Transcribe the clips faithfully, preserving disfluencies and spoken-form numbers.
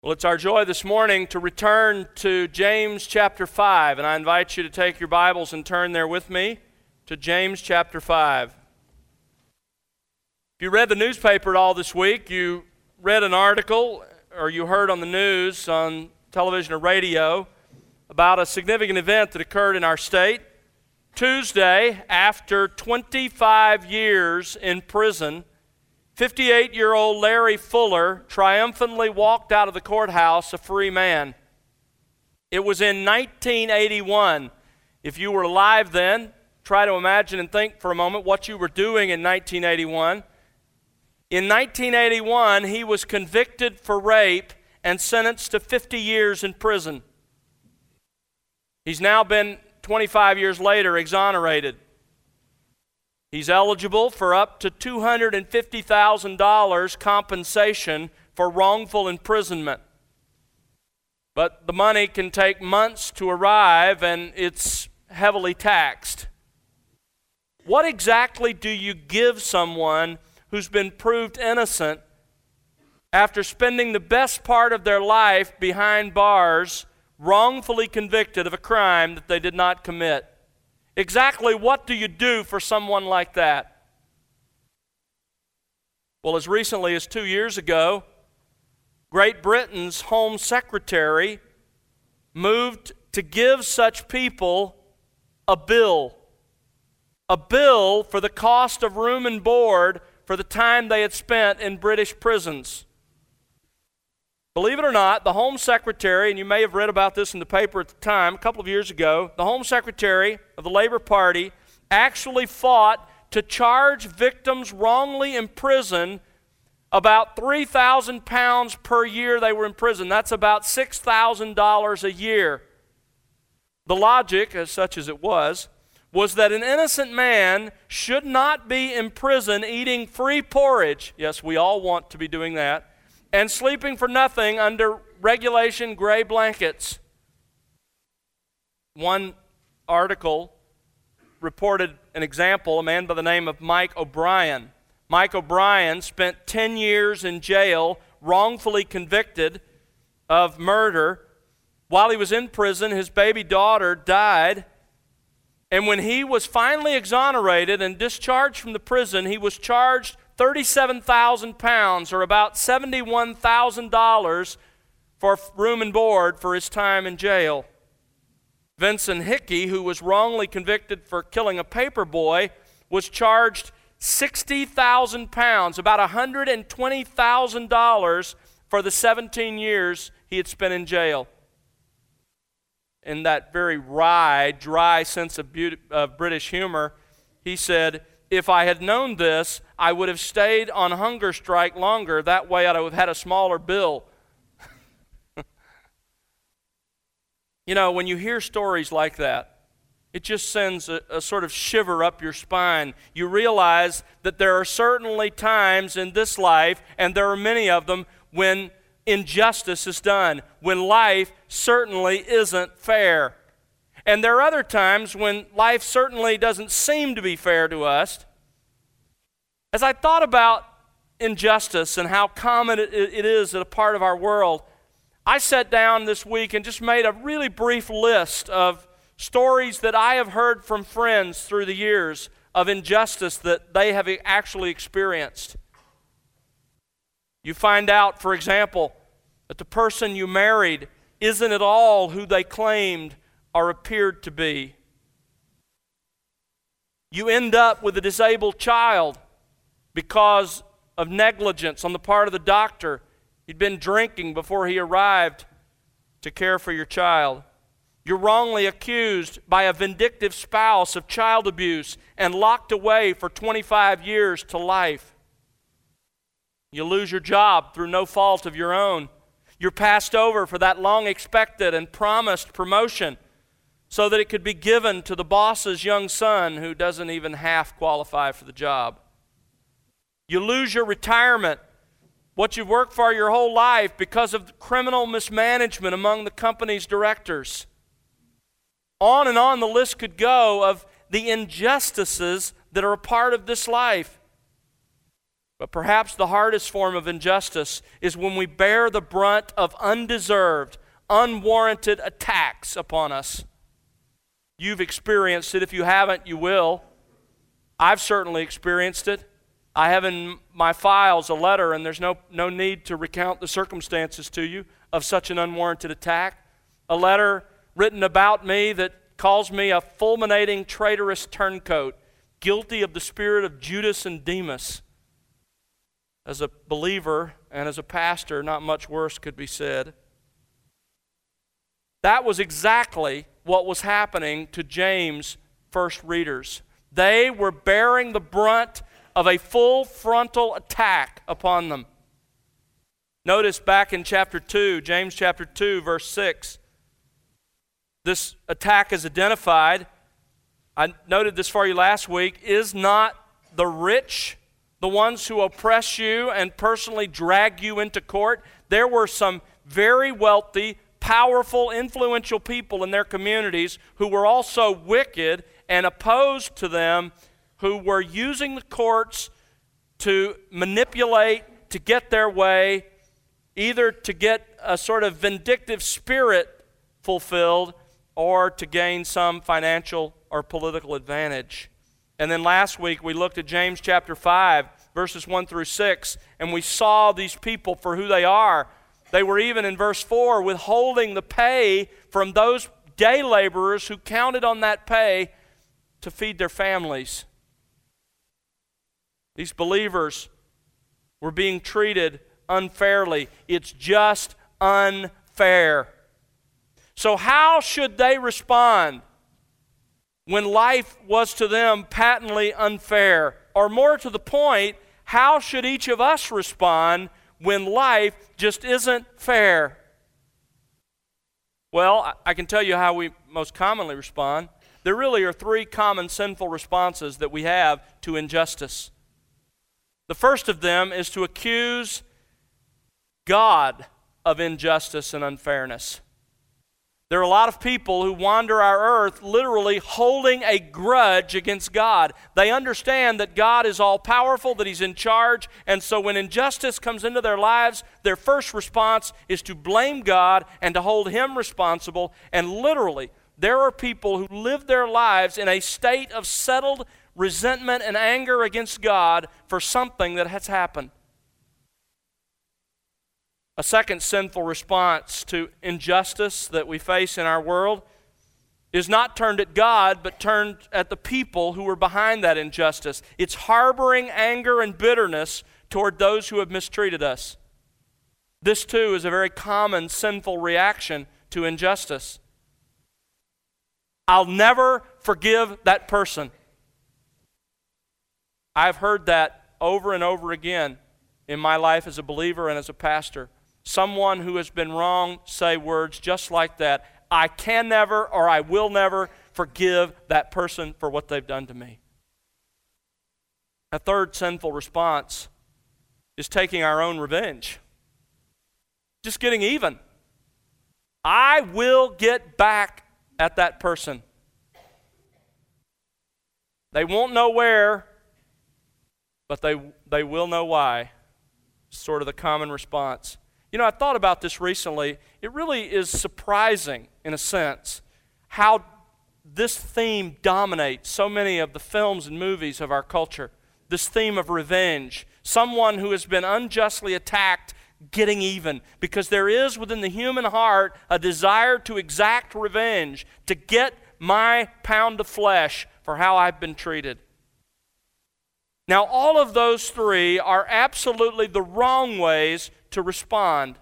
Well, it's our joy this morning to return to James chapter five, and I invite you to take your Bibles and turn there with me to James chapter five. If you read the newspaper at all this week, you read an article or you heard on the news, on television or radio, about a significant event that occurred in our state. Tuesday, after twenty-five years in prison, fifty-eight-year-old Larry Fuller triumphantly walked out of the courthouse a free man. It was in nineteen eighty-one. If you were alive then, try to imagine and think for a moment what you were doing in nineteen eighty-one. In nineteen eighty-one, he was convicted for rape and sentenced to fifty years in prison. He's now been, twenty-five years later, exonerated. He's eligible for up to two hundred fifty thousand dollars compensation for wrongful imprisonment. But the money can take months to arrive, and it's heavily taxed. What exactly do you give someone who's been proved innocent after spending the best part of their life behind bars, wrongfully convicted of a crime that they did not commit? Exactly what do you do for someone like that? Well, as recently as two years ago, Great Britain's Home Secretary moved to give such people a bill. A bill for the cost of room and board for the time they had spent in British prisons. Believe it or not, the Home Secretary, and you may have read about this in the paper at the time, a couple of years ago, the Home Secretary of the Labour Party actually fought to charge victims wrongly imprisoned about three thousand pounds per year they were in prison. That's about six thousand dollars a year. The logic, as such as it was, was that an innocent man should not be in prison eating free porridge. Yes, we all want to be doing that. And sleeping for nothing under regulation gray blankets. One article reported an example, a man by the name of Mike O'Brien. Mike O'Brien spent ten years in jail, wrongfully convicted of murder. While he was in prison, his baby daughter died. And when he was finally exonerated and discharged from the prison, he was charged thirty-seven thousand pounds, or about seventy-one thousand dollars, for room and board for his time in jail. Vincent Hickey, who was wrongly convicted for killing a paper boy, was charged sixty thousand pounds, about one hundred twenty thousand dollars, for the seventeen years he had spent in jail. In that very wry, dry sense of, beauty, of British humor, he said, "If I had known this, I would have stayed on hunger strike longer. That way I would have had a smaller bill." You know, when you hear stories like that, it just sends a, a sort of shiver up your spine. You realize that there are certainly times in this life, and there are many of them, when injustice is done, when life certainly isn't fair. And there are other times when life certainly doesn't seem to be fair to us. As I thought about injustice and how common it, it is a part of our world, I sat down this week and just made a really brief list of stories that I have heard from friends through the years of injustice that they have actually experienced. You find out, for example, that the person you married isn't at all who they claimed or appeared to be. You end up with a disabled child because of negligence on the part of the doctor. He'd been drinking before he arrived to care for your child. You're wrongly accused by a vindictive spouse of child abuse and locked away for twenty-five years to life. You lose your job through no fault of your own. You're passed over for that long-expected and promised promotion so that it could be given to the boss's young son who doesn't even half qualify for the job. You lose your retirement, what you've worked for your whole life, because of criminal mismanagement among the company's directors. On and on the list could go of the injustices that are a part of this life. But perhaps the hardest form of injustice is when we bear the brunt of undeserved, unwarranted attacks upon us. You've experienced it. If you haven't, you will. I've certainly experienced it. I have in my files a letter, and there's no, no need to recount the circumstances to you of such an unwarranted attack. A letter written about me that calls me a fulminating traitorous turncoat, guilty of the spirit of Judas and Demas. As a believer and as a pastor, not much worse could be said. That was exactly what was happening to James' first readers. They were bearing the brunt of a full frontal attack upon them. Notice back in chapter two, James chapter two, verse six, this attack is identified. I noted this for you last week. Is not the rich the ones who oppress you and personally drag you into court? There were some very wealthy, powerful, influential people in their communities who were also wicked and opposed to them, who were using the courts to manipulate, to get their way, either to get a sort of vindictive spirit fulfilled or to gain some financial or political advantage. And then last week we looked at James chapter five, verses one through six, and we saw these people for who they are. They were even in verse four withholding the pay from those day laborers who counted on that pay to feed their families. These believers were being treated unfairly. It's just unfair. So how should they respond when life was to them patently unfair? Or more to the point, how should each of us respond when life just isn't fair? Well, I can tell you how we most commonly respond. There really are three common sinful responses that we have to injustice. The first of them is to accuse God of injustice and unfairness. There are a lot of people who wander our earth literally holding a grudge against God. They understand that God is all-powerful, that He's in charge, and so when injustice comes into their lives, their first response is to blame God and to hold Him responsible. And literally, there are people who live their lives in a state of settled resentment and anger against God for something that has happened. A second sinful response to injustice that we face in our world is not turned at God, but turned at the people who are behind that injustice. It's harboring anger and bitterness toward those who have mistreated us. This, too, is a very common sinful reaction to injustice. I'll never forgive that person. I've heard that over and over again in my life as a believer and as a pastor. Someone who has been wronged say words just like that. I can never or I will never forgive that person for what they've done to me. A third sinful response is taking our own revenge. Just getting even. I will get back at that person. They won't know where, but they, they will know why. Sort of the common response. You know, I thought about this recently. It really is surprising, in a sense, how this theme dominates so many of the films and movies of our culture. This theme of revenge. Someone who has been unjustly attacked getting even. Because there is within the human heart a desire to exact revenge, to get my pound of flesh for how I've been treated. Now, all of those three are absolutely the wrong ways to respond.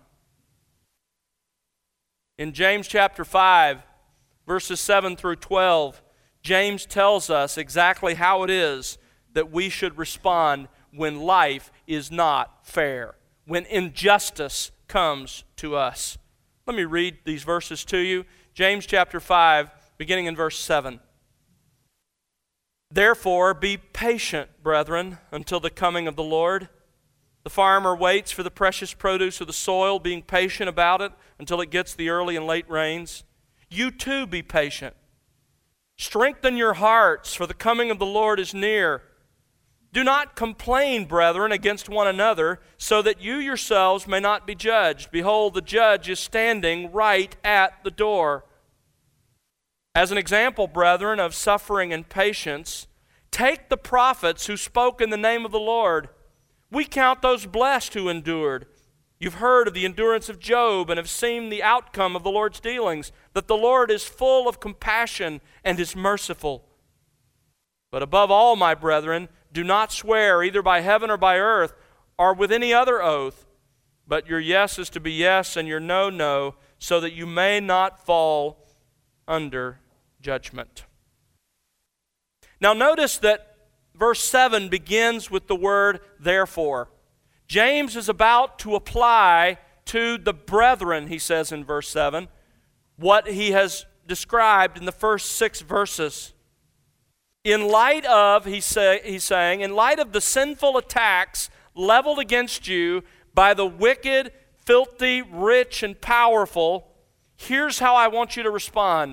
In James chapter five, verses seven through twelve, James tells us exactly how it is that we should respond when life is not fair, when injustice comes to us. Let me read these verses to you. James chapter five, beginning in verse seven. Therefore, be patient, brethren, until the coming of the Lord. The farmer waits for the precious produce of the soil, being patient about it until it gets the early and late rains. You too be patient. Strengthen your hearts, for the coming of the Lord is near. Do not complain, brethren, against one another, so that you yourselves may not be judged. Behold, the judge is standing right at the door. As an example, brethren, of suffering and patience, take the prophets who spoke in the name of the Lord. We count those blessed who endured. You've heard of the endurance of Job and have seen the outcome of the Lord's dealings, that the Lord is full of compassion and is merciful. But above all, my brethren, do not swear either by heaven or by earth or with any other oath, but your yes is to be yes and your no, no, so that you may not fall under judgment. Now notice that verse seven begins with the word therefore. James is about to apply to the brethren, he says in verse seven, what he has described in the first six verses. In light of, he's, say, he's saying, in light of the sinful attacks leveled against you by the wicked, filthy, rich, and powerful, here's how I want you to respond.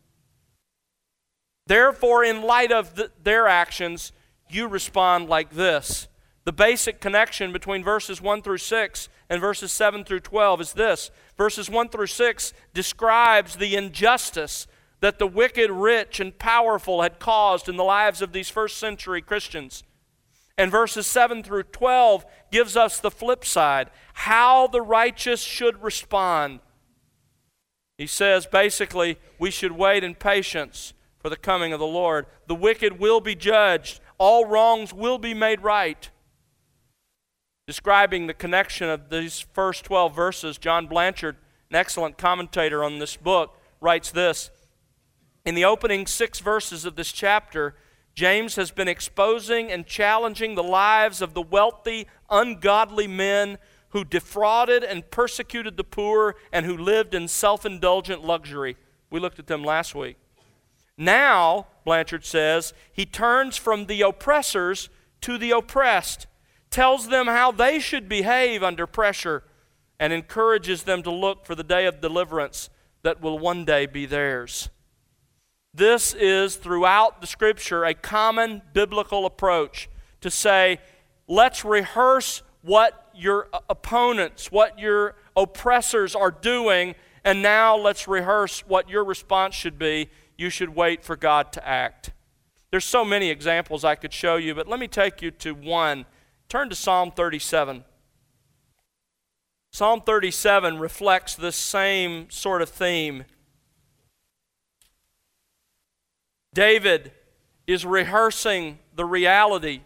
Therefore, in light of the, their actions, you respond like this. The basic connection between verses one through six and verses seven through twelve is this. Verses one through six describes the injustice that the wicked, rich, and powerful had caused in the lives of these first century Christians. And verses seven through twelve gives us the flip side, how the righteous should respond. He says basically we should wait in patience for the coming of the Lord. The wicked will be judged. All wrongs will be made right. Describing the connection of these first twelve verses, John Blanchard, an excellent commentator on this book, writes this. In the opening six verses of this chapter, James has been exposing and challenging the lives of the wealthy, ungodly men who defrauded and persecuted the poor and who lived in self-indulgent luxury. We looked at them last week. Now, Blanchard says, he turns from the oppressors to the oppressed, tells them how they should behave under pressure, and encourages them to look for the day of deliverance that will one day be theirs. This is, throughout the Scripture, a common biblical approach to say, let's rehearse what your opponents, what your oppressors are doing, and now let's rehearse what your response should be. You should wait for God to act. There's so many examples I could show you, but let me take you to one. Turn to Psalm thirty-seven. Psalm thirty-seven reflects this same sort of theme. David is rehearsing the reality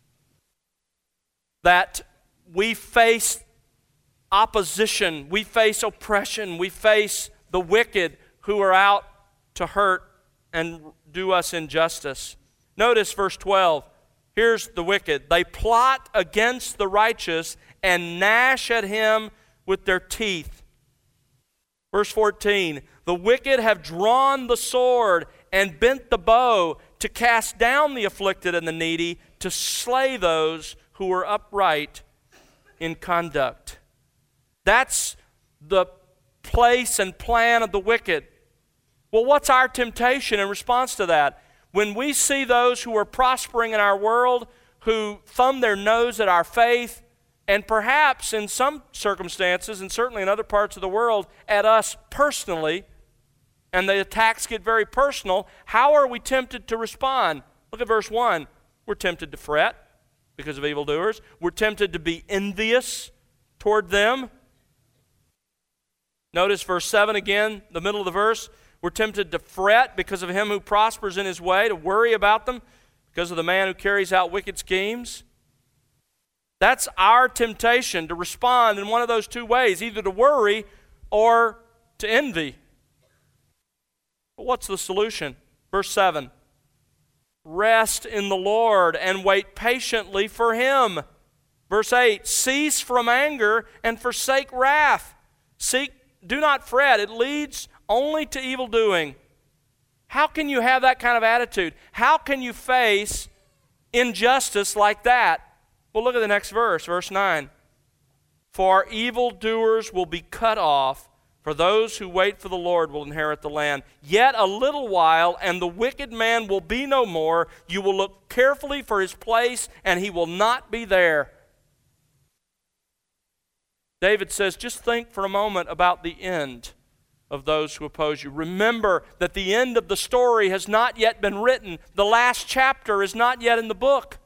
that we face opposition, we face oppression, we face the wicked who are out to hurt and do us injustice. Notice verse twelve. Here's the wicked. They plot against the righteous and gnash at him with their teeth. Verse fourteen. The wicked have drawn the sword and bent the bow to cast down the afflicted and the needy, to slay those who are upright in conduct. That's the place and plan of the wicked. Well, what's our temptation in response to that? When we see those who are prospering in our world, who thumb their nose at our faith, and perhaps in some circumstances, and certainly in other parts of the world, at us personally, and the attacks get very personal, how are we tempted to respond? Look at verse one. We're tempted to fret because of evildoers. We're tempted to be envious toward them. Notice verse seven again, the middle of the verse. We're tempted to fret because of him who prospers in his way, to worry about them because of the man who carries out wicked schemes. That's our temptation, to respond in one of those two ways, either to worry or to envy. But what's the solution? Verse seven. Rest in the Lord and wait patiently for him. Verse eight. Cease from anger and forsake wrath. Seek, do not fret. It leads only to evil doing. How can you have that kind of attitude? How can you face injustice like that? Well, look at the next verse, verse nine. For evildoers will be cut off For those who wait for the Lord will inherit the land. Yet a little while, and the wicked man will be no more. You will look carefully for his place, and he will not be there. David says, just think for a moment about the end of those who oppose you. Remember that the end of the story has not yet been written. The last chapter is not yet in the book.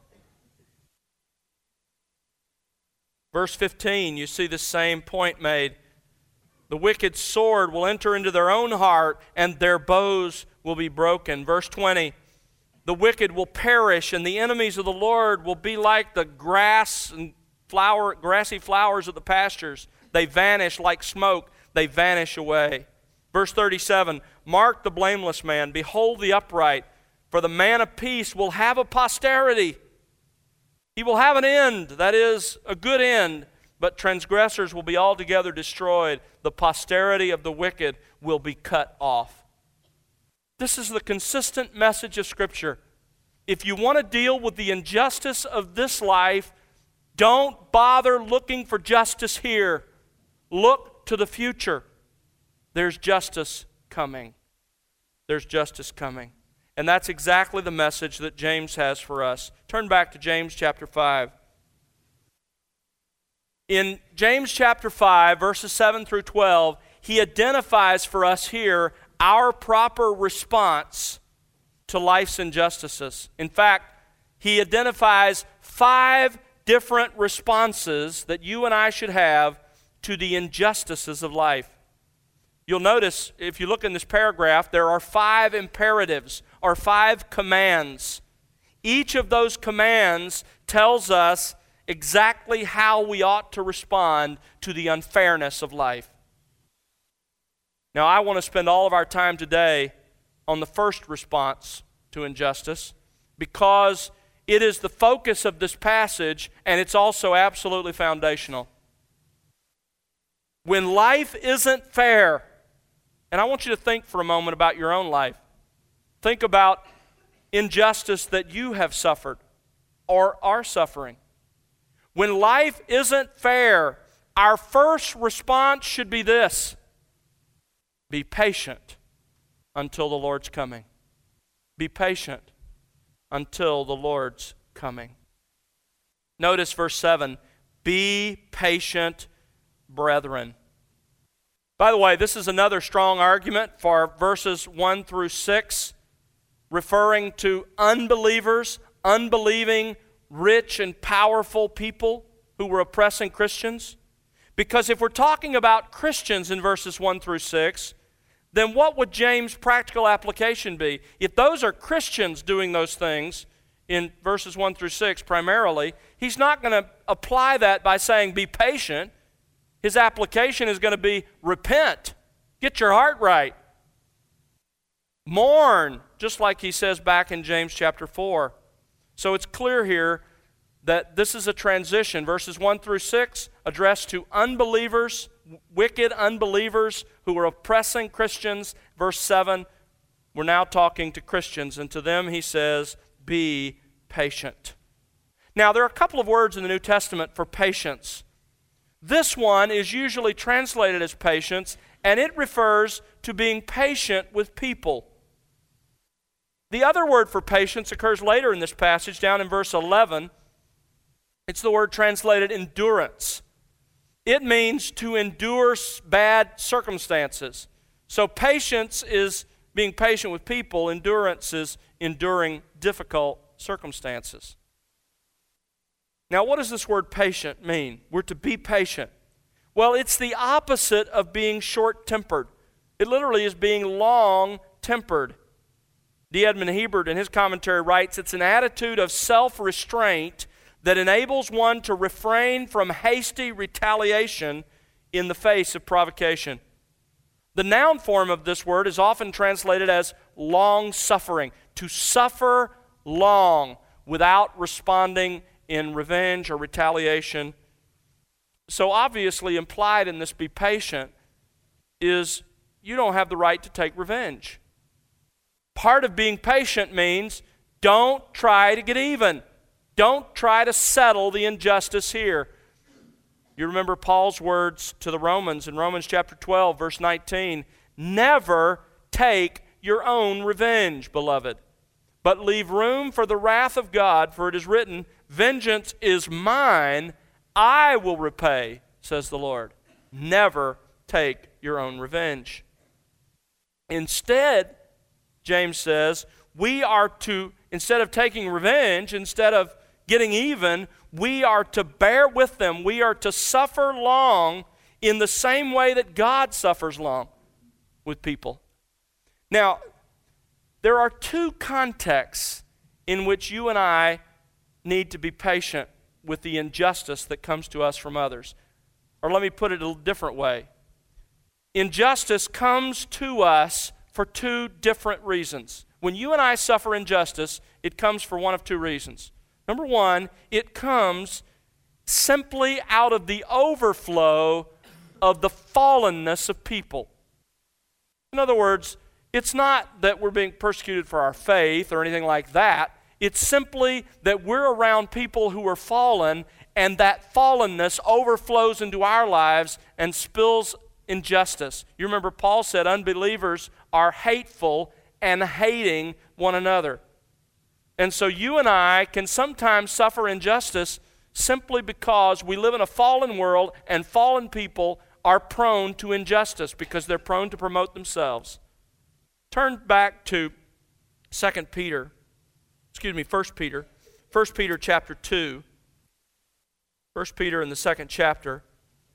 Verse fifteen, you see the same point made. The wicked sword will enter into their own heart, and their bows will be broken. Verse twenty, the wicked will perish, and the enemies of the Lord will be like the grass and flower, grassy flowers of the pastures. They vanish like smoke. They vanish away. Verse thirty-seven, mark the blameless man. Behold the upright. For the man of peace will have a posterity. He will have an end, that is, a good end. But transgressors will be altogether destroyed. The posterity of the wicked will be cut off. This is the consistent message of Scripture. If you want to deal with the injustice of this life, don't bother looking for justice here. Look to the future. There's justice coming. There's justice coming. And that's exactly the message that James has for us. Turn back to James chapter five. In James chapter five, verses seven through twelve, he identifies for us here our proper response to life's injustices. In fact, he identifies five different responses that you and I should have to the injustices of life. You'll notice, if you look in this paragraph, there are five imperatives, or five commands. Each of those commands tells us exactly how we ought to respond to the unfairness of life. Now, I want to spend all of our time today on the first response to injustice because it is the focus of this passage, and it's also absolutely foundational. When life isn't fair, and I want you to think for a moment about your own life. Think about injustice that you have suffered or are suffering. When life isn't fair, our first response should be this: be patient until the Lord's coming. Be patient until the Lord's coming. Notice verse seven, be patient, brethren. By the way, this is another strong argument for verses one through six, referring to unbelievers, unbelieving, rich and powerful people who were oppressing Christians. Because if we're talking about Christians in verses one through six, then what would James' practical application be? If those are Christians doing those things in verses one through six primarily, he's not going to apply that by saying be patient. His application is going to be repent. Get your heart right. Mourn, just like he says back in James chapter four. So it's clear here that this is a transition. Verses one through six addressed to unbelievers, wicked unbelievers who were oppressing Christians. Verse seven, we're now talking to Christians, and to them he says, be patient. Now, there are a couple of words in the New Testament for patience. This one is usually translated as patience, and it refers to being patient with people. The other word for patience occurs later in this passage, down in verse eleven. It's the word translated endurance. It means to endure bad circumstances. So patience is being patient with people. Endurance is enduring difficult circumstances. Now, what does this word patient mean? We're to be patient. Well, it's the opposite of being short-tempered. It literally is being long-tempered. D. Edmond Hebert, in his commentary, writes, it's an attitude of self-restraint that enables one to refrain from hasty retaliation in the face of provocation. The noun form of this word is often translated as long-suffering, to suffer long without responding in revenge or retaliation. So obviously implied in this be patient is you don't have the right to take revenge. Part of being patient means don't try to get even. Don't try to settle the injustice here. You remember Paul's words to the Romans in Romans chapter twelve, verse nineteen, never take your own revenge, beloved, but leave room for the wrath of God, for it is written, vengeance is mine, I will repay, says the Lord. Never take your own revenge. Instead, James says, we are to, instead of taking revenge, instead of getting even, we are to bear with them. We are to suffer long in the same way that God suffers long with people. Now, there are two contexts in which you and I need to be patient with the injustice that comes to us from others. Or let me put it a different way. Injustice comes to us for two different reasons. When you and I suffer injustice, it comes for one of two reasons. Number one, it comes simply out of the overflow of the fallenness of people. In other words, it's not that we're being persecuted for our faith or anything like that. It's simply that we're around people who are fallen, and that fallenness overflows into our lives and spills injustice. You remember Paul said unbelievers are hateful and hating one another. And so you and I can sometimes suffer injustice simply because we live in a fallen world, and fallen people are prone to injustice because they're prone to promote themselves. Turn back to Second Peter, excuse me, First Peter, First Peter chapter two. First Peter in the second chapter.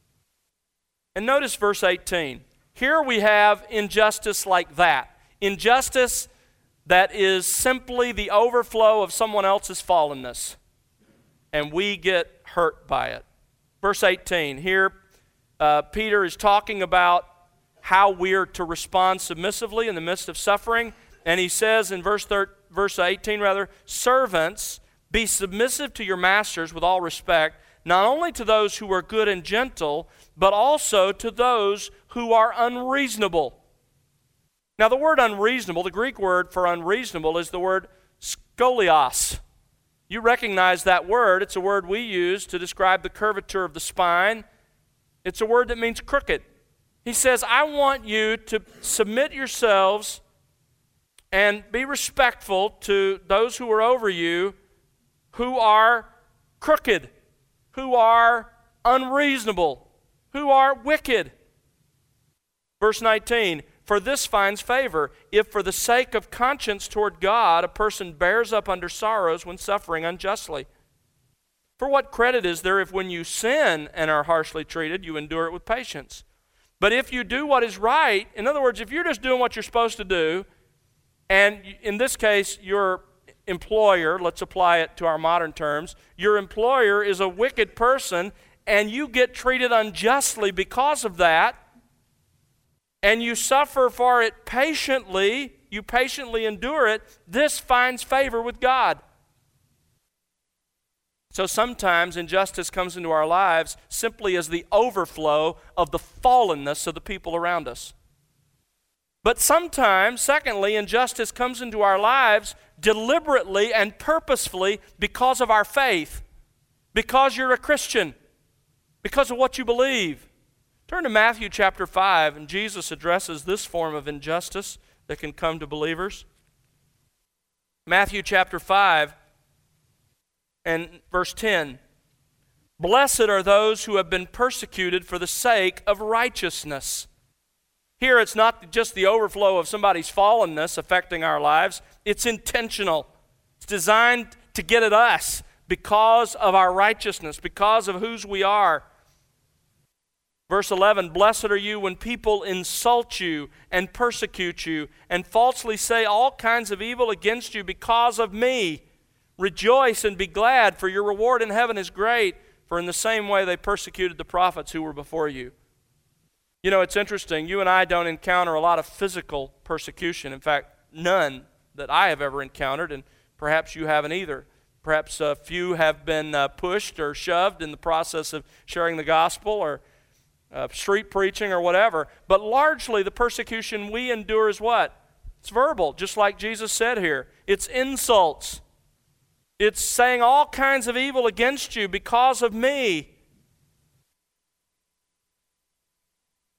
And notice verse eighteen. Here we have injustice like that. Injustice that is simply the overflow of someone else's fallenness, and we get hurt by it. Verse eighteen, here uh, Peter is talking about how we are to respond submissively in the midst of suffering, and he says in verse thir- verse eighteen, rather, servants, be submissive to your masters with all respect, not only to those who are good and gentle, but also to those who are unreasonable. Now, the word unreasonable, the Greek word for unreasonable is the word skolios. You recognize that word. It's a word we use to describe the curvature of the spine. It's a word that means crooked. He says, I want you to submit yourselves and be respectful to those who are over you who are crooked, who are unreasonable, who are wicked. Verse nineteen, for this finds favor, if for the sake of conscience toward God a person bears up under sorrows when suffering unjustly. For what credit is there if when you sin and are harshly treated, you endure it with patience? But if you do what is right, in other words, if you're just doing what you're supposed to do, and in this case, your employer, let's apply it to our modern terms, your employer is a wicked person, and you get treated unjustly because of that, and you suffer for it patiently, you patiently endure it, this finds favor with God. So sometimes injustice comes into our lives simply as the overflow of the fallenness of the people around us. But sometimes, secondly, injustice comes into our lives deliberately and purposefully because of our faith, because you're a Christian, because of what you believe. Turn to Matthew chapter five, and Jesus addresses this form of injustice that can come to believers. Matthew chapter five and verse ten. Blessed are those who have been persecuted for the sake of righteousness. Here it's not just the overflow of somebody's fallenness affecting our lives. It's intentional. It's designed to get at us because of our righteousness, because of whose we are. Verse eleven, blessed are you when people insult you and persecute you and falsely say all kinds of evil against you because of me. Rejoice and be glad, for your reward in heaven is great, for in the same way they persecuted the prophets who were before you. You know, it's interesting. You and I don't encounter a lot of physical persecution. In fact, none that I have ever encountered, and perhaps you haven't either. Perhaps a few have been uh, pushed or shoved in the process of sharing the gospel or uh, street preaching or whatever. But largely the persecution we endure is what? It's verbal, just like Jesus said here. It's insults. It's saying all kinds of evil against you because of me.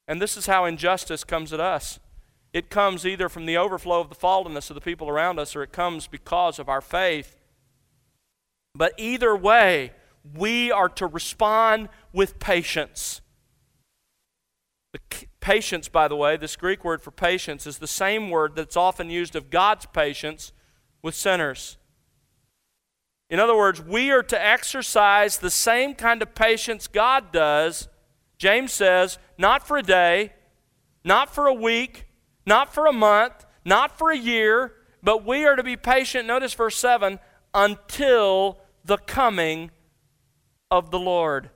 And this is how injustice comes at us. It comes either from the overflow of the fallenness of the people around us, or it comes because of our faith. But either way, we are to respond with patience. The patience, by the way, this Greek word for patience is the same word that's often used of God's patience with sinners. In other words, we are to exercise the same kind of patience God does. James says, not for a day, not for a week, not for a month, not for a year, but we are to be patient, notice verse seven, until the coming of the Lord.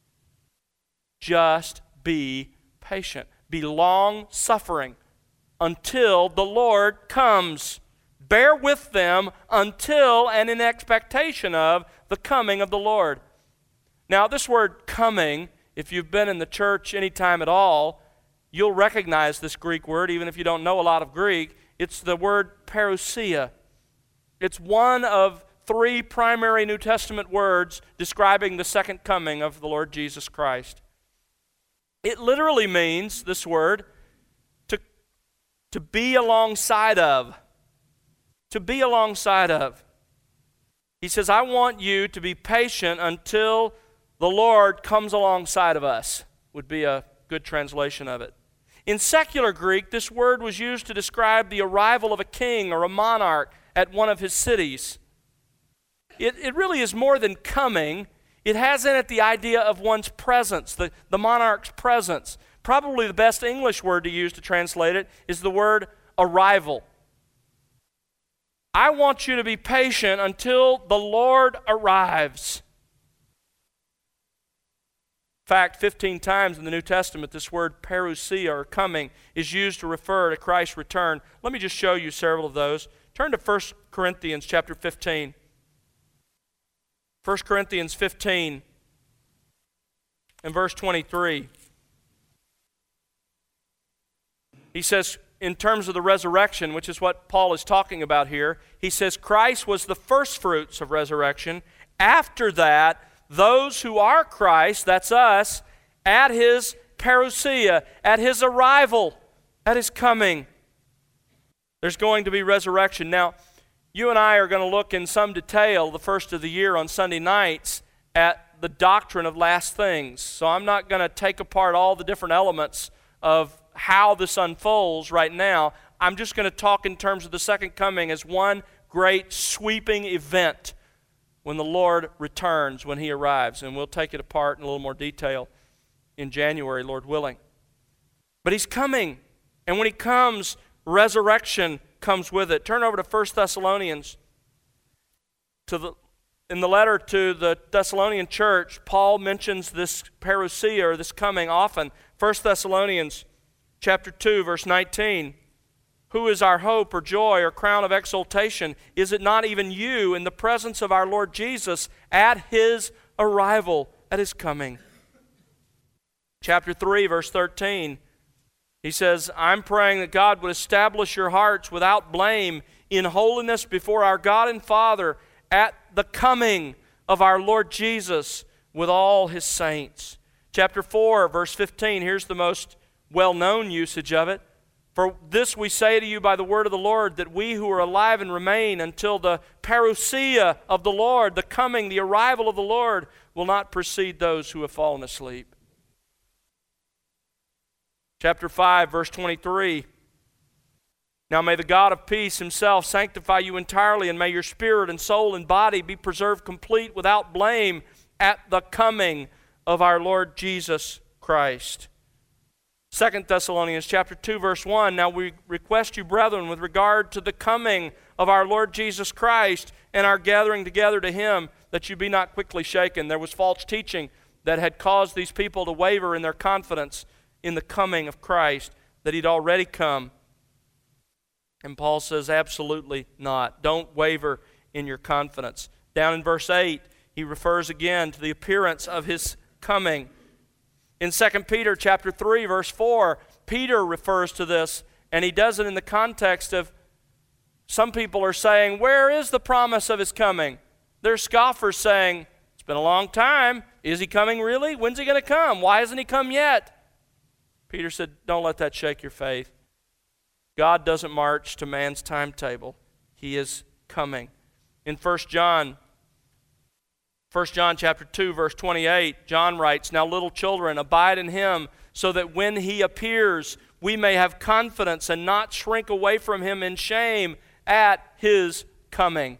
Just be patient. Be long-suffering until the Lord comes. Bear with them until and in expectation of the coming of the Lord. Now, this word coming, if you've been in the church any time at all, you'll recognize this Greek word, even if you don't know a lot of Greek. It's the word parousia. It's one of three primary New Testament words describing the second coming of the Lord Jesus Christ. It literally means, this word, to, to be alongside of. To be alongside of. He says, I want you to be patient until the Lord comes alongside of us, would be a good translation of it. In secular Greek, this word was used to describe the arrival of a king or a monarch at one of his cities. It, it really is more than coming. It has in it the idea of one's presence, the, the monarch's presence. Probably the best English word to use to translate it is the word arrival. I want you to be patient until the Lord arrives. In fact, fifteen times in the New Testament, this word parousia, or coming, is used to refer to Christ's return. Let me just show you several of those. Turn to First Corinthians chapter fifteen. First Corinthians fifteen and verse twenty-three. He says, in terms of the resurrection, which is what Paul is talking about here, he says, Christ was the first fruits of resurrection. After that, those who are Christ, that's us, at his parousia, at his arrival, at his coming, there's going to be resurrection. Now, you and I are going to look in some detail the first of the year on Sunday nights at the doctrine of last things. So I'm not going to take apart all the different elements of how this unfolds right now. I'm just going to talk in terms of the second coming as one great sweeping event when the Lord returns, when he arrives. And we'll take it apart in a little more detail in January, Lord willing. But he's coming. And when he comes, resurrection comes with it. Turn over to First Thessalonians. To the, in the letter to the Thessalonian church, Paul mentions this parousia, or this coming, often. First Thessalonians chapter two, verse nineteen. Who is our hope or joy or crown of exaltation? Is it not even you in the presence of our Lord Jesus at his arrival, at his coming? Chapter three, verse thirteen. He says, I'm praying that God would establish your hearts without blame in holiness before our God and Father at the coming of our Lord Jesus with all his saints. Chapter four, verse fifteen, here's the most well-known usage of it. For this we say to you by the word of the Lord, that we who are alive and remain until the parousia of the Lord, the coming, the arrival of the Lord, will not precede those who have fallen asleep. Chapter five, verse twenty-three. Now may the God of peace himself sanctify you entirely, and may your spirit and soul and body be preserved complete without blame at the coming of our Lord Jesus Christ. Second Thessalonians chapter two, verse one. Now we request you, brethren, with regard to the coming of our Lord Jesus Christ and our gathering together to him, that you be not quickly shaken. There was false teaching that had caused these people to waver in their confidence in the coming of Christ, that he'd already come. And Paul says, absolutely not. Don't waver in your confidence. Down in verse eight, he refers again to the appearance of his coming. In Second Peter chapter three, verse four, Peter refers to this, and he does it in the context of some people are saying, where is the promise of his coming? There's scoffers saying, it's been a long time. Is he coming really? When's he going to come? Why hasn't he come yet? Peter said, don't let that shake your faith. God doesn't march to man's timetable. He is coming. In First John, First John chapter two, verse twenty-eight, John writes, now little children, abide in him, so that when he appears, we may have confidence and not shrink away from him in shame at his coming.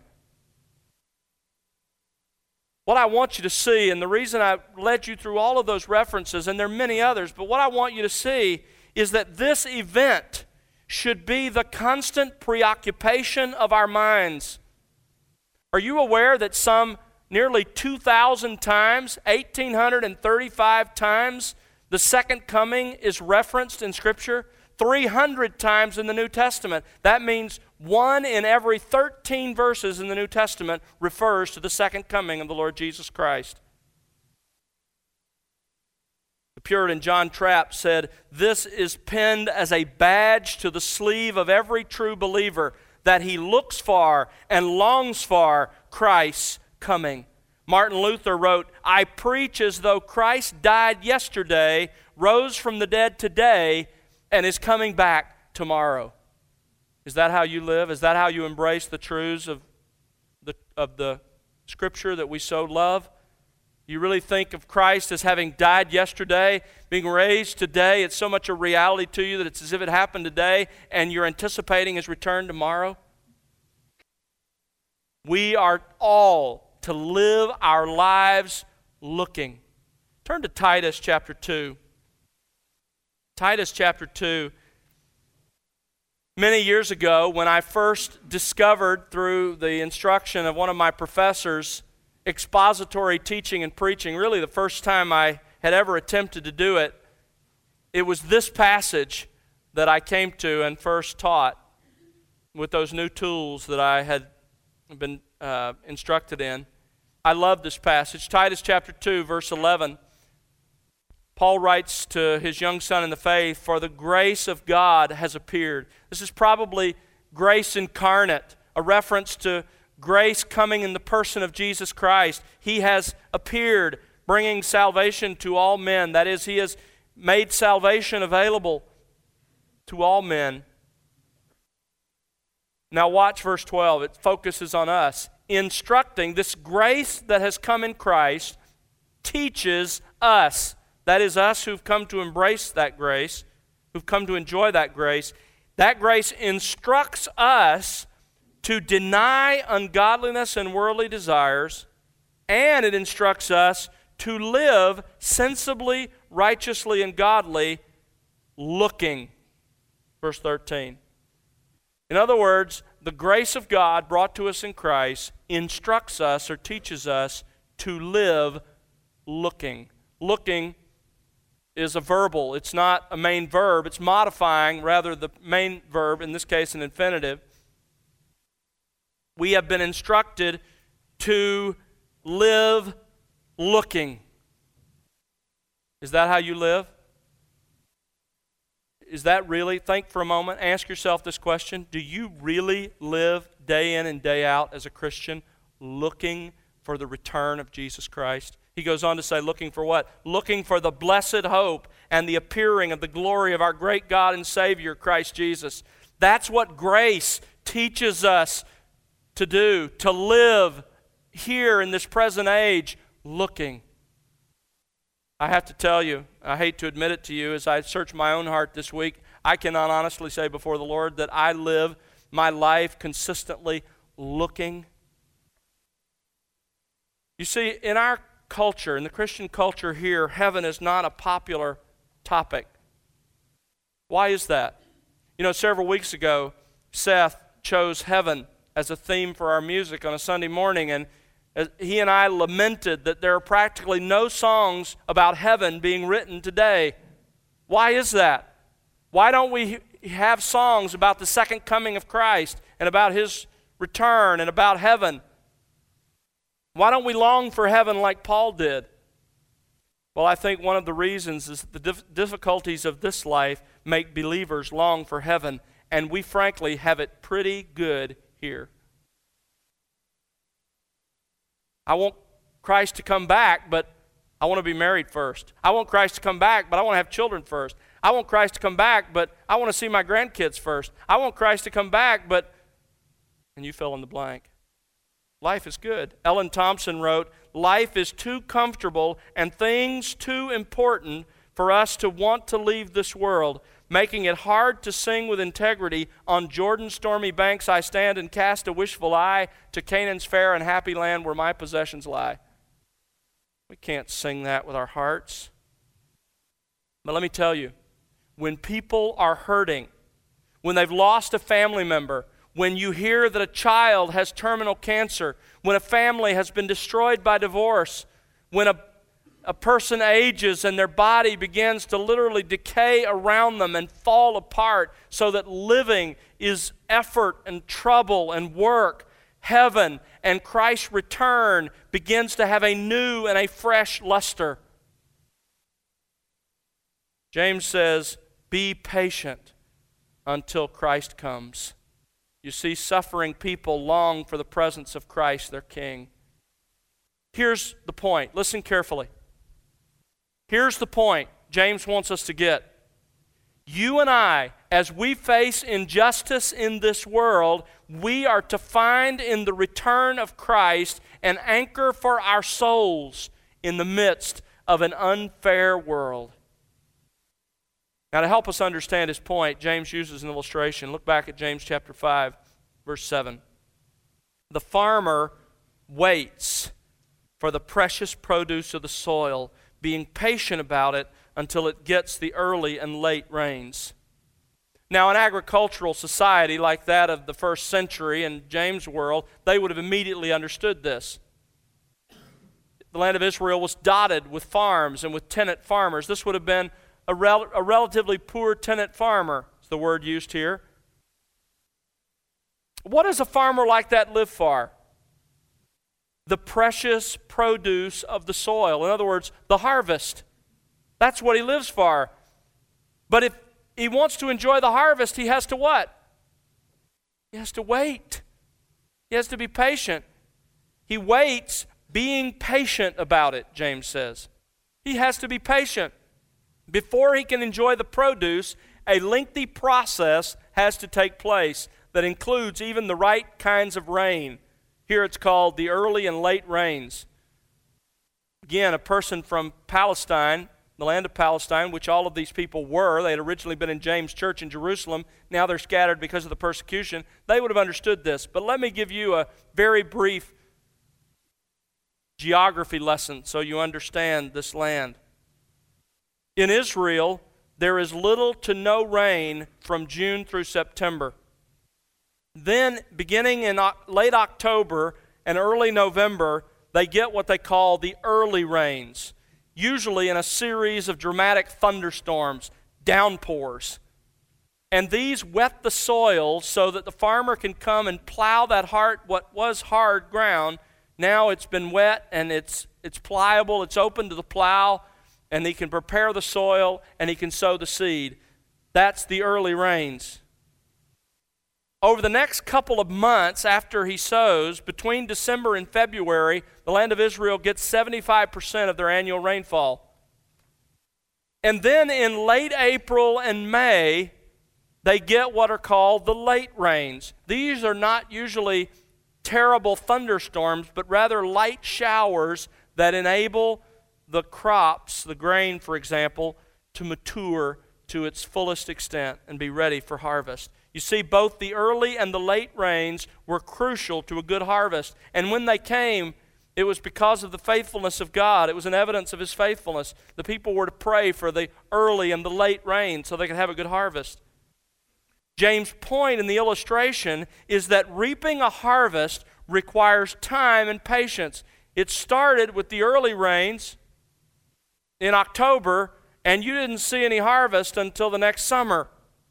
What I want you to see, and the reason I led you through all of those references, and there are many others, but what I want you to see is that this event should be the constant preoccupation of our minds. Are you aware that some nearly two thousand times, one thousand eight hundred thirty-five times, the second coming is referenced in Scripture? three hundred times in the New Testament. That means one in every thirteen verses in the New Testament refers to the second coming of the Lord Jesus Christ. The Puritan John Trapp said, this is pinned as a badge to the sleeve of every true believer that he looks for and longs for Christ's coming. Martin Luther wrote, I preach as though Christ died yesterday, rose from the dead today, and is coming back tomorrow. Is that how you live? Is that how you embrace the truths of the, of the Scripture that we so love? You really think of Christ as having died yesterday, being raised today? It's so much a reality to you that it's as if it happened today and you're anticipating his return tomorrow? We are all to live our lives looking. Turn to Titus chapter two. Titus chapter two. Many years ago, when I first discovered through the instruction of one of my professors expository teaching and preaching, really the first time I had ever attempted to do it, it was this passage that I came to and first taught with those new tools that I had been uh, instructed in. I love this passage. Titus chapter two, verse eleven. Paul writes to his young son in the faith, for the grace of God has appeared. This is probably grace incarnate, a reference to grace coming in the person of Jesus Christ. He has appeared, bringing salvation to all men. That is, he has made salvation available to all men. Now watch verse twelve. It focuses on us. Instructing, this grace that has come in Christ teaches us, that is us who've come to embrace that grace, who've come to enjoy that grace, that grace instructs us to deny ungodliness and worldly desires, and it instructs us to live sensibly, righteously, and godly, looking. Verse thirteen. In other words, the grace of God brought to us in Christ instructs us or teaches us to live looking. Looking is a verbal. It's not a main verb. It's modifying, rather, the main verb, in this case an infinitive. We have been instructed to live looking. Is that how you live? Is that really? Think for a moment. Ask yourself this question. Do you really live day in and day out as a Christian looking for the return of Jesus Christ? He goes on to say, looking for what? Looking for the blessed hope and the appearing of the glory of our great God and Savior, Christ Jesus. That's what grace teaches us to do, to live here in this present age, looking. I have to tell you, I hate to admit it to you, as I search my own heart this week, I cannot honestly say before the Lord that I live my life consistently looking. You see, in our culture, in the Christian culture here, heaven is not a popular topic. Why is that? You know, several weeks ago, Seth chose heaven as a theme for our music on a Sunday morning, and he and I lamented that there are practically no songs about heaven being written today. Why is that? Why don't we have songs about the second coming of Christ and about his return and about heaven? Why don't we long for heaven like Paul did? Well, I think one of the reasons is the dif- difficulties of this life make believers long for heaven, and we frankly have it pretty good here. I want Christ to come back, but I want to be married first. I want Christ to come back, but I want to have children first. I want Christ to come back, but I want to see my grandkids first. I want Christ to come back, but, and you fill in the blank. Life is good. Ellen Thompson wrote, life is too comfortable and things too important for us to want to leave this world, making it hard to sing with integrity, on Jordan's stormy banks I stand and cast a wishful eye to Canaan's fair and happy land where my possessions lie. We can't sing that with our hearts. But let me tell you, when people are hurting, when they've lost a family member, when you hear that a child has terminal cancer, when a family has been destroyed by divorce, when a, a person ages and their body begins to literally decay around them and fall apart so that living is effort and trouble and work, heaven and Christ's return begins to have a new and a fresh luster. James says, be patient until Christ comes. You see, suffering people long for the presence of Christ, their King. Here's the point. Listen carefully. Here's the point James wants us to get. You and I, as we face injustice in this world, we are to find in the return of Christ an anchor for our souls in the midst of an unfair world. Now, to help us understand his point, James uses an illustration. Look back at James chapter five, verse seven. The farmer waits for the precious produce of the soil, being patient about it until it gets the early and late rains. Now, an agricultural society like that of the first century in James' world, they would have immediately understood this. The land of Israel was dotted with farms and with tenant farmers. This would have been A, rel- a relatively poor tenant farmer, is the word used here. What does a farmer like that live for? The precious produce of the soil. In other words, the harvest. That's what he lives for. But if he wants to enjoy the harvest, he has to what? He has to wait. He has to be patient. He waits, being patient about it, James says. He has to be patient. Before he can enjoy the produce, a lengthy process has to take place that includes even the right kinds of rain. Here it's called the early and late rains. Again, a person from Palestine, the land of Palestine, which all of these people were, they had originally been in James' church in Jerusalem, now they're scattered because of the persecution, they would have understood this. But let me give you a very brief geography lesson so you understand this land. In Israel, there is little to no rain from June through September. Then, beginning in late October and early November, they get what they call the early rains, usually in a series of dramatic thunderstorms, downpours. And these wet the soil so that the farmer can come and plow that hard, what was hard ground. Now it's been wet and it's, it's pliable, it's open to the plow, and he can prepare the soil, and he can sow the seed. That's the early rains. Over the next couple of months after he sows, between December and February, the land of Israel gets seventy-five percent of their annual rainfall. And then in late April and May, they get what are called the late rains. These are not usually terrible thunderstorms, but rather light showers that enable the crops, the grain, for example, to mature to its fullest extent and be ready for harvest. You see, both the early and the late rains were crucial to a good harvest. And when they came, it was because of the faithfulness of God. It was an evidence of his faithfulness. The people were to pray for the early and the late rain so they could have a good harvest. James' point in the illustration is that reaping a harvest requires time and patience. It started with the early rains in October, and you didn't see any harvest until the next summer.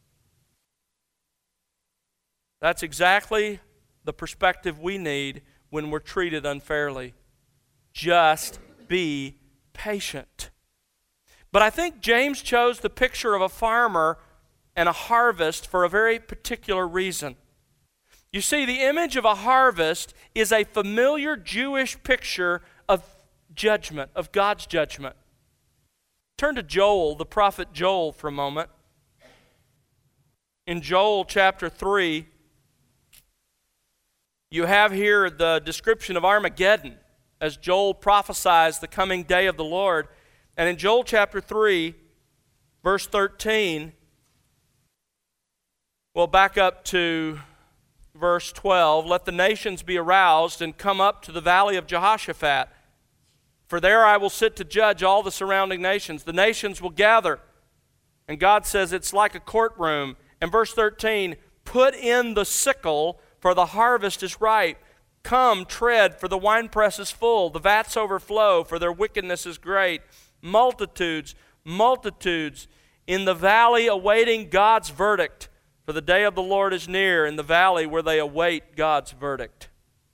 That's exactly the perspective we need when we're treated unfairly. Just be patient. But I think James chose the picture of a farmer and a harvest for a very particular reason. You see, the image of a harvest is a familiar Jewish picture of judgment, of God's judgment. Turn to Joel, the prophet Joel, for a moment. In Joel chapter three, you have here the description of Armageddon as Joel prophesies the coming day of the Lord. And in Joel chapter three, verse thirteen, we'll back up to verse twelve. Let the nations be aroused and come up to the valley of Jehoshaphat. For there I will sit to judge all the surrounding nations. The nations will gather. And God says it's like a courtroom. And verse thirteen, put in the sickle, for the harvest is ripe. Come, tread, for the winepress is full. The vats overflow, for their wickedness is great. Multitudes, multitudes in the valley awaiting God's verdict. For the day of the Lord is near in the valley where they await God's verdict.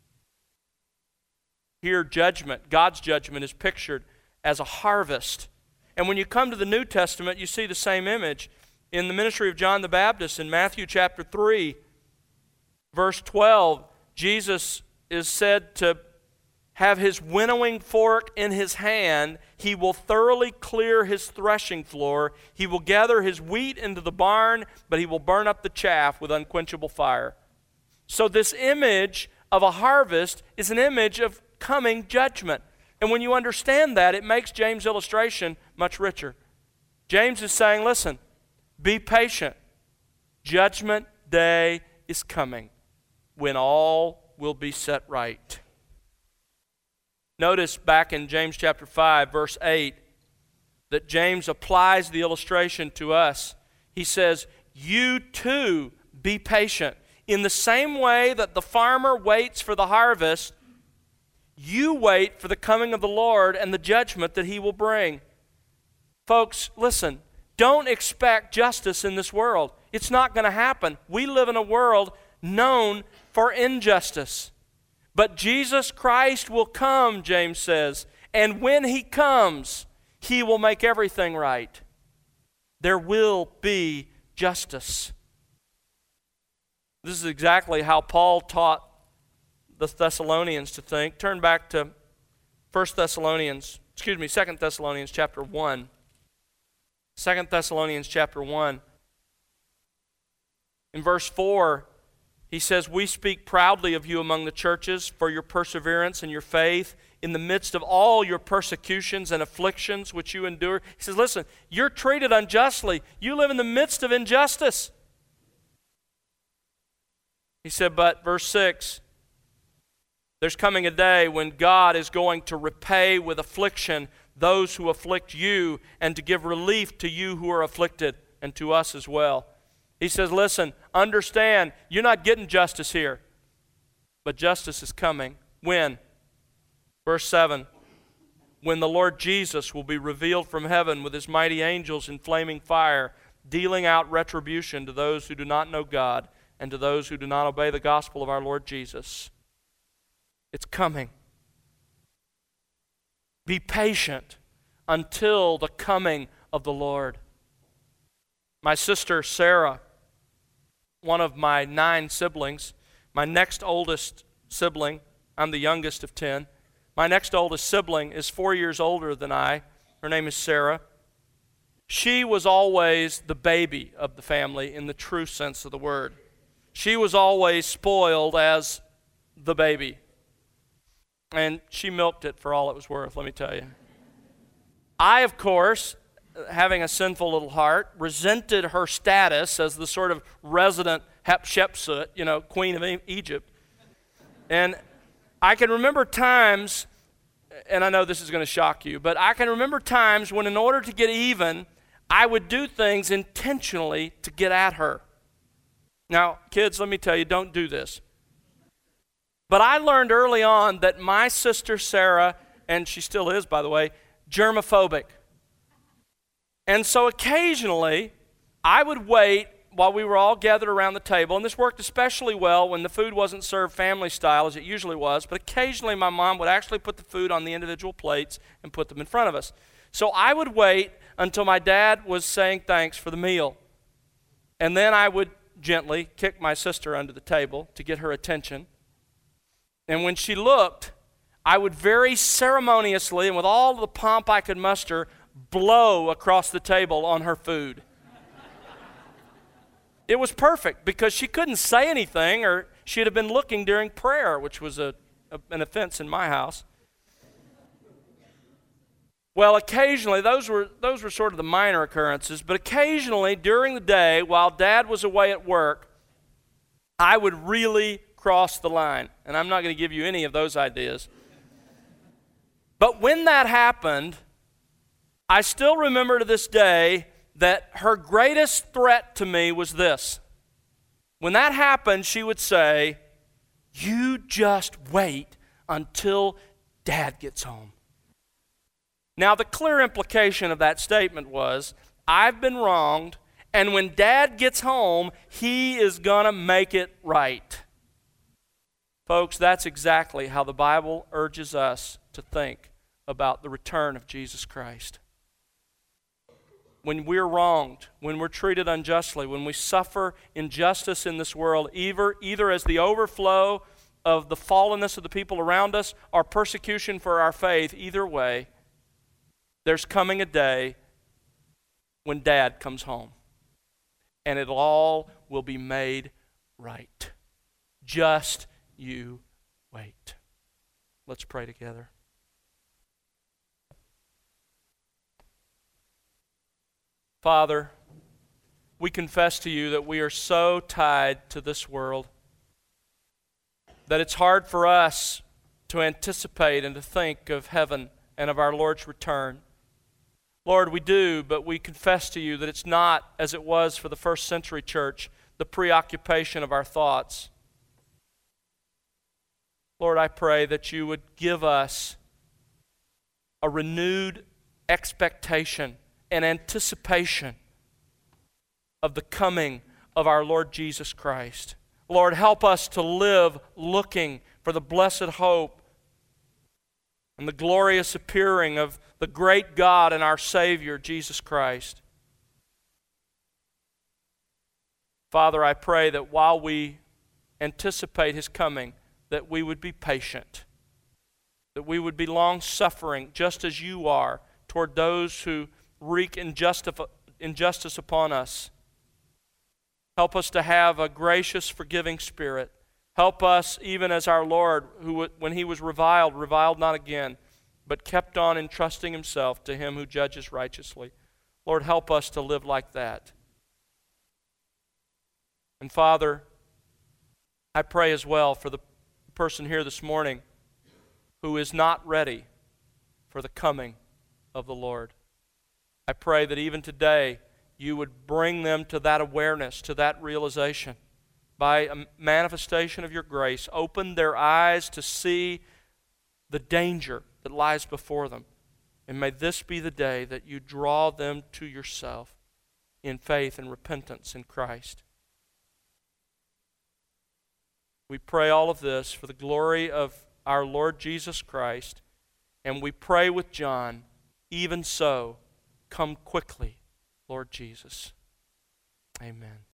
Here, judgment, God's judgment is pictured as a harvest. And when you come to the New Testament, you see the same image. In the ministry of John the Baptist, in Matthew chapter three, verse twelve, Jesus is said to have his winnowing fork in his hand. He will thoroughly clear his threshing floor. He will gather his wheat into the barn, but he will burn up the chaff with unquenchable fire. So this image of a harvest is an image of coming judgment. And when you understand that, it makes James' illustration much richer. James is saying, listen, be patient. Judgment day is coming when all will be set right. Notice back in James chapter five, verse eight, that James applies the illustration to us. He says, you too be patient. In the same way that the farmer waits for the harvest, you wait for the coming of the Lord and the judgment that he will bring. Folks, listen, don't expect justice in this world. It's not going to happen. We live in a world known for injustice. But Jesus Christ will come, James says, and when he comes, he will make everything right. There will be justice. This is exactly how Paul taught the Thessalonians to think. Turn back to First Thessalonians, excuse me, Second Thessalonians chapter one. Second Thessalonians chapter one. In verse four, he says, we speak proudly of you among the churches for your perseverance and your faith in the midst of all your persecutions and afflictions which you endure. He says, listen, you're treated unjustly. You live in the midst of injustice. He said, but verse six, there's coming a day when God is going to repay with affliction those who afflict you and to give relief to you who are afflicted and to us as well. He says, listen, understand, you're not getting justice here, but justice is coming. When? Verse seven, when the Lord Jesus will be revealed from heaven with his mighty angels in flaming fire, dealing out retribution to those who do not know God and to those who do not obey the gospel of our Lord Jesus. It's coming. Be patient until the coming of the Lord. My sister Sarah, one of my nine siblings, my next oldest sibling, I'm the youngest of ten. My next oldest sibling is four years older than I. Her name is Sarah. She was always the baby of the family in the true sense of the word. She was always spoiled as the baby. And she milked it for all it was worth, let me tell you. I, of course, having a sinful little heart, resented her status as the sort of resident Hatshepsut, you know, queen of Egypt. And I can remember times, and I know this is going to shock you, but I can remember times when in order to get even, I would do things intentionally to get at her. Now, kids, let me tell you, don't do this. But I learned early on that my sister Sarah, and she still is, by the way, germophobic. And so occasionally, I would wait while we were all gathered around the table, and this worked especially well when the food wasn't served family style, as it usually was, but occasionally my mom would actually put the food on the individual plates and put them in front of us. So I would wait until my dad was saying thanks for the meal, and then I would gently kick my sister under the table to get her attention. And when she looked, I would very ceremoniously and with all the pomp I could muster blow across the table on her food. It was perfect because she couldn't say anything or she'd have been looking during prayer, which was a, a, an offense in my house. Well, occasionally, those were, those were sort of the minor occurrences, but occasionally during the day while Dad was away at work, I would really cross the line. And I'm not going to give you any of those ideas. But when that happened, I still remember to this day that her greatest threat to me was this. When that happened, she would say, "You just wait until Dad gets home." Now, the clear implication of that statement was, I've been wronged, and when Dad gets home, he is going to make it right. Folks, that's exactly how the Bible urges us to think about the return of Jesus Christ. When we're wronged, when we're treated unjustly, when we suffer injustice in this world, either, either as the overflow of the fallenness of the people around us or persecution for our faith, either way, there's coming a day when Dad comes home, and it all will be made right. Just you wait. Let's pray together. Father, we confess to you that we are so tied to this world that it's hard for us to anticipate and to think of heaven and of our Lord's return. Lord, we do, but we confess to you that it's not, as it was for the first century church, the preoccupation of our thoughts. Lord, I pray that you would give us a renewed expectation and anticipation of the coming of our Lord Jesus Christ. Lord, help us to live looking for the blessed hope and the glorious appearing of the great God and our Savior, Jesus Christ. Father, I pray that while we anticipate His coming, that we would be patient, that we would be long-suffering, just as you are, toward those who wreak injustice upon us. Help us to have a gracious, forgiving spirit. Help us, even as our Lord, who when He was reviled, reviled not again, but kept on entrusting Himself to Him who judges righteously. Lord, help us to live like that. And Father, I pray as well for the person here this morning who is not ready for the coming of the Lord. I pray that even today you would bring them to that awareness, to that realization. By a manifestation of your grace, open their eyes to see the danger that lies before them. And may this be the day that you draw them to yourself in faith and repentance in Christ. We pray all of this for the glory of our Lord Jesus Christ, and we pray with John, even so, come quickly, Lord Jesus. Amen.